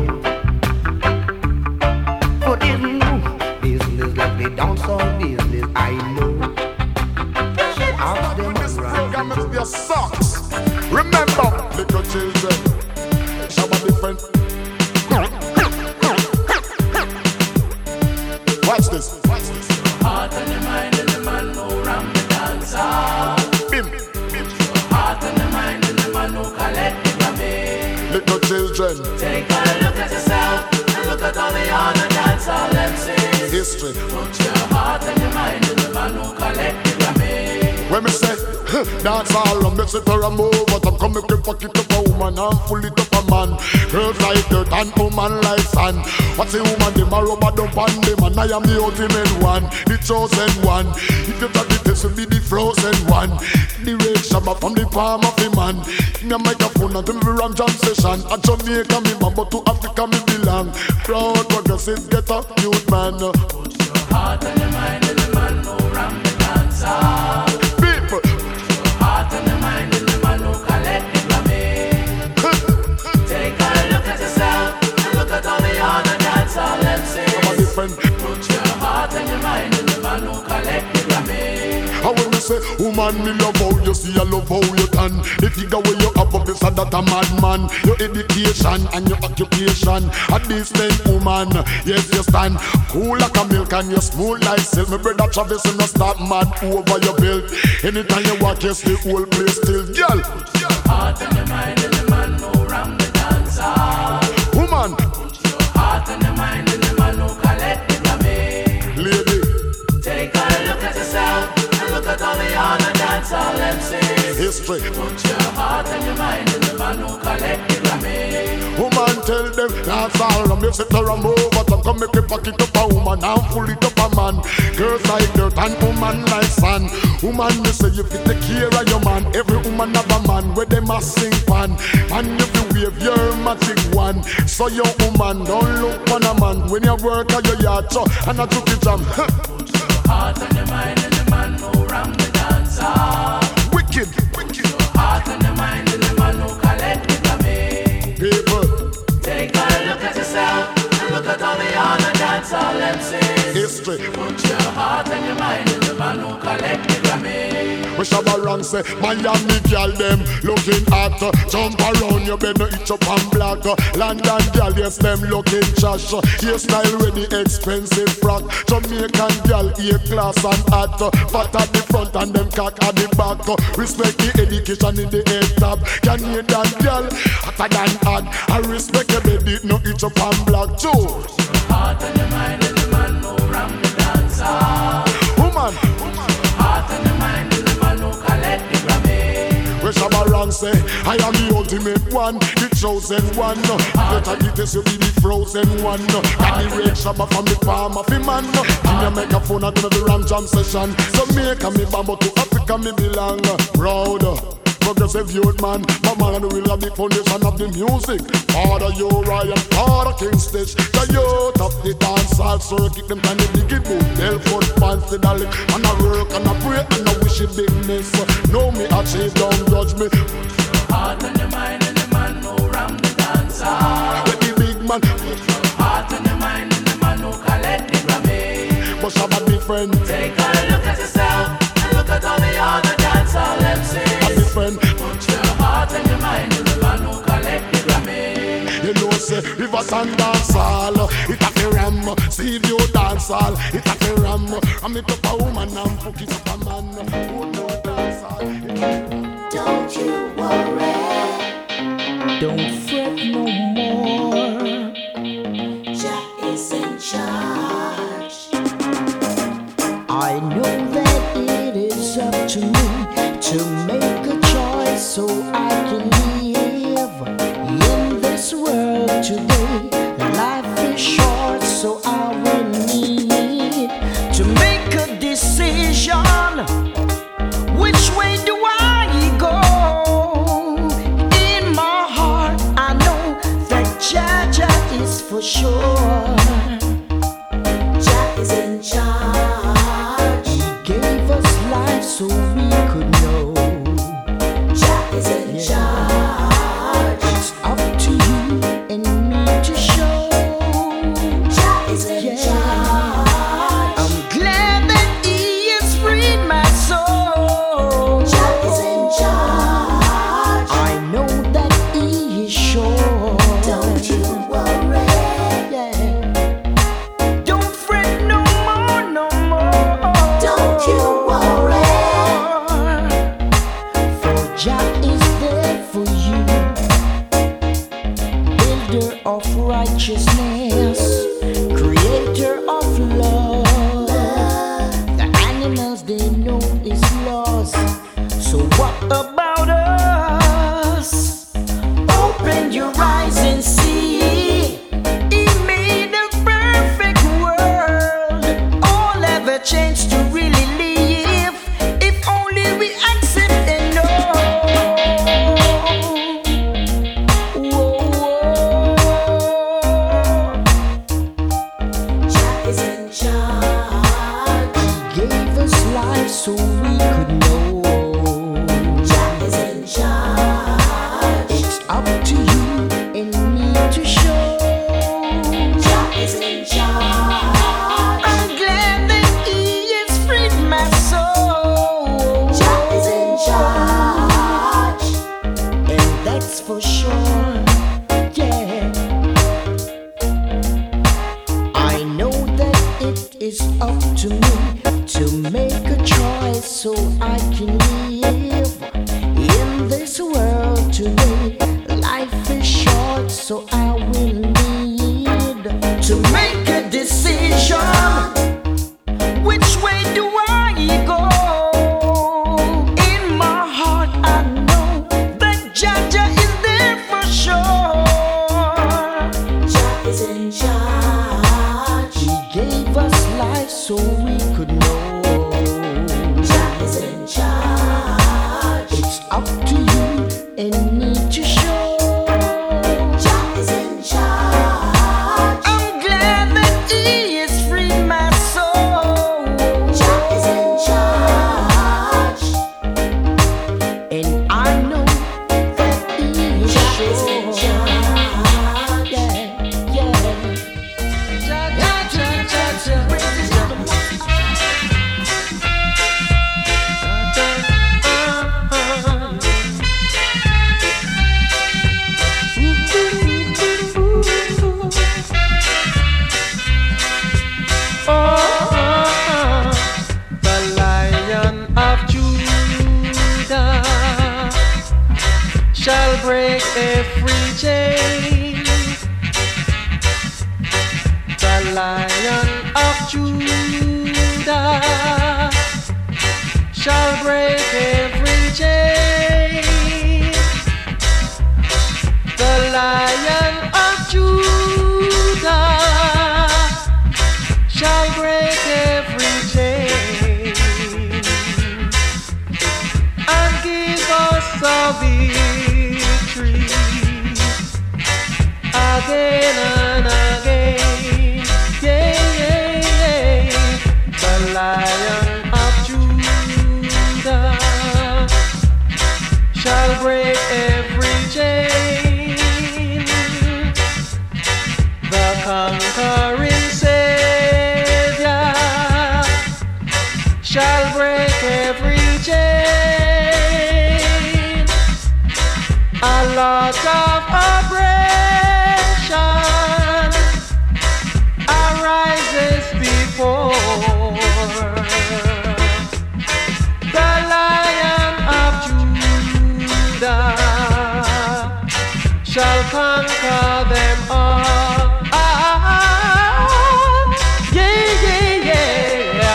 But there's no business like the dancehall business, I know. Ask them around your socks. Remember, little children, some are different. Watch this. Heart and the mind and the man who ram the dancer. Bim. Heart and the mind and the man who collect the grammy. Little children, take a look at yourself and look at all the other dancehall MCs. History. Put your heart and your mind in the man who collect the grammy. When me say, dance all and mess it or a move, but I'm coming to fuck it up a woman and full it up a man. Girls like dirt and woman like sand. What's a woman, them a rubber dump on them, and I am the ultimate one, the chosen one. If you got the test, will be the frozen one. The red shabba from the palm of the man. In a microphone and the Ram Jam session. At Jamaica me man, but to Africa me belong. Proud progressive, get up, youth man. Put your heart and your mind in the man who ram the dancer. Heart and the mind and the man who collect the grammy. Take a look at yourself and look at all the other dancehall MCs. Put your heart and your mind in the man who collect the grammy. How when you say, woman, me love how you see, I love how you can. The figure where you have up is that a madman. Your education and your occupation. A decent woman, yes you stand. Cool like a milk and you smooth like silk. My brother Travis, you no start mad over your belt. Anytime you walk, you the whole place still. Girl, put your heart and your mind in the man who ram the dancer. Woman, put your heart and your mind in the man who collect the grammy. Lady, take a look at yourself. Look at all the other dancehall MCs. History. Put your heart and your mind in the man who collect the grammy. Woman, tell them dance all and music to move, but I'm coming to pocket up a woman and full it up a man. Girls like dirt and woman like sand. Woman, you say you fit the care of your man. Every woman have a man where they must sing pan. And if you wave your magic one, so your woman don't look on a man when you work at your yard so and I took it jam. Put your heart and your mind in the man who ram the dancer. Wicked. Your heart and your mind in the man who collect the grammy. People, take a look at yourself and look at all the other dancehall MCs. History. Put your heart and your mind in the man who collect the grammy. We Shabba Ranks say, Miami girl them looking hot. Jump around your bed, no itch up and black. London girl, yes, them looking trash. Hairstyle ready, expensive frock. Jamaican girl, A-class and hot. Fat at the front and them cock at the back. Respect the education in the head top. Canadian girl, hotter than hot. I respect your baby, no itch up and black too. Heart on your mind and the man who ram the dancer. Woman, heart on your mind and the man who collect the Grammy. where Shabba Ranks say, I am the ultimate one, the chosen one. Better get this, you be the frozen one. Got the red Shabba from the palm of the man. Give me a microphone and do the Ram Jam session. Jamaica me bamboo to Africa me belong. Proud. Progressive youth man, my man will have the foundation of the music. Father Uriah, Father King Stitch, the youth of the dance hall circuit. Them kind of dig it boot, they'll foot fancy dolly. And I work and I pray and I wish it bigness. Know me achieve, don't judge me. Heart on your mind and the man who ram the dancer. Let the big man. Heart on your mind and the man who collect the Grammy. But Shabba different. Take a look at yourself and look at all the other dancehall MCs. Friend. Put your heart and your mind in the man who collect the Grammy. You know say, Rivers and dancehall, it a fi ram. See if you dancehall, it a fi ram. I'm it up a woman and fuck it up a man. Who know dancehall? Don't you worry, don't fret no more. Jah is in charge. I know that it is up to me to make a choice so I can live in this world today. Life is short, so I will need to make a decision. Which way do I go? In my heart, I know that Jah is for sure. Jah is in charge. He gave us life so we could know. Jah is in charge. It's up to you and me to show. Jah is in charge. I'm glad that He has freed my soul. Jah is in charge. I know that He is sure. Don't you worry. Yeah. Don't fret no more, no more. Don't you worry. For Jah is there for you, builder of righteousness, creator of love. The animals they know is lost. So what about us? Open your eyes and see. He made a perfect world. All ever chance to really live if only we accept and know. Jah is in charge. He gave us life so we could know. Jah is in charge. It's up to you and me to show. Jah is in charge. I'm glad that He has freed my soul. Jah is in charge. And that's for sure. Yeah. I know that it is up to me to make a choice so I can live in this world today. Life is short, so I will need to make a decision. Which way do I go? In my heart, I know that Jah is there for sure. Jah is in charge. He gave us life so we could know. Jah is in charge. every chain. The Lion of Judah shall break every chain. The Lion of Judah shall break every chain and give us a victory again and again. Yeah, yeah, yeah. The Lion of Judah shall break every chain. The conquering Savior shall break every chain. A lot of oppression arises before the Lion of Judah shall conquer them all. Yeah, yeah, yeah.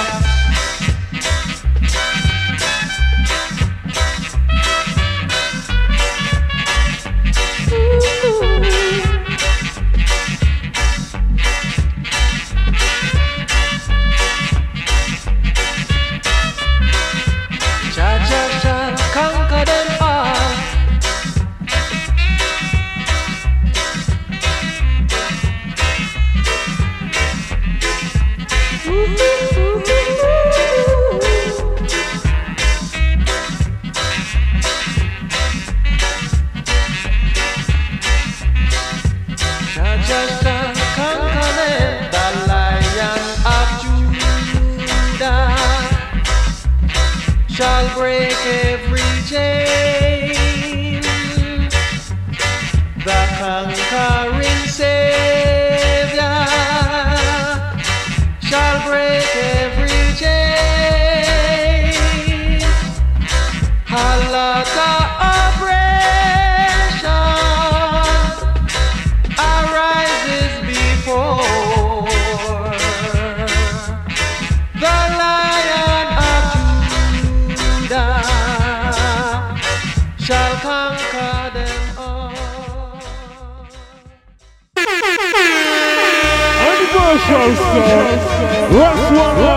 Jah shall conquer them all. Jah shall conquer them. The Lion of Judah shall break every chain. The conquering Savior shall break every chain. A lot of oppression arises before the Lion of Judah shall conquer them all. Universal Sound, Ross One